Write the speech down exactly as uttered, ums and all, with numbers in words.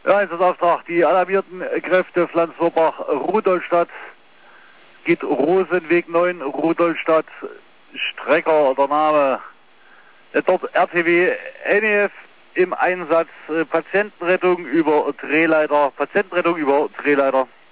Ja, Einsatzauftrag. Die alarmierten Kräfte Flensburg, Rudolstadt, geht Rosenweg neun, Rudolstadt, Strecker, der Name. Dort R T W N E F im Einsatz, Patientenrettung über Drehleiter, Patientenrettung über Drehleiter.